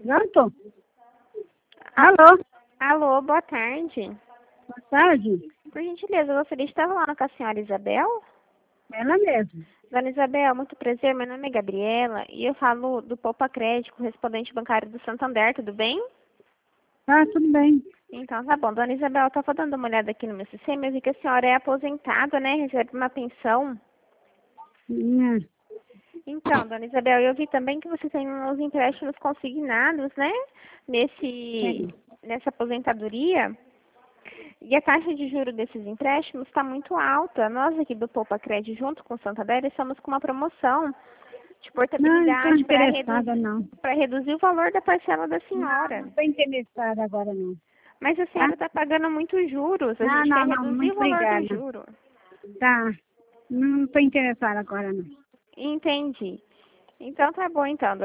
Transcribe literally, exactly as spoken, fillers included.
Pronto? Alô? Alô, boa tarde. Boa tarde. Por gentileza, eu gostaria de estar falando com a senhora Isabel? Ela mesmo. Dona Isabel, muito prazer, meu nome é Gabriela e eu falo do Poupa Crédito, correspondente bancário do Santander, tudo bem? Ah, tudo bem. Então, tá bom. Dona Isabel, eu estava dando uma olhada aqui no meu sistema e eu vi que a senhora é aposentada, né? Recebe uma pensão. Hum, Então, Dona Isabel, eu vi também que você tem uns empréstimos consignados, né? Nesse, sim. nessa aposentadoria. E a taxa de juros desses empréstimos está muito alta. Nós aqui do Poupa Crédito, junto com o Santander, estamos com uma promoção de Não, não estou portabilidade para interessada, reduzir, não. para reduzir o valor da parcela da Não, não senhora. estou interessada agora, não. Mas a Tá? senhora está pagando muitos juros. A Não, gente quer não, não. reduzir Muito o valor do obrigada. juro. Tá. Não estou interessada agora, não. Entendi. Então tá bom, então.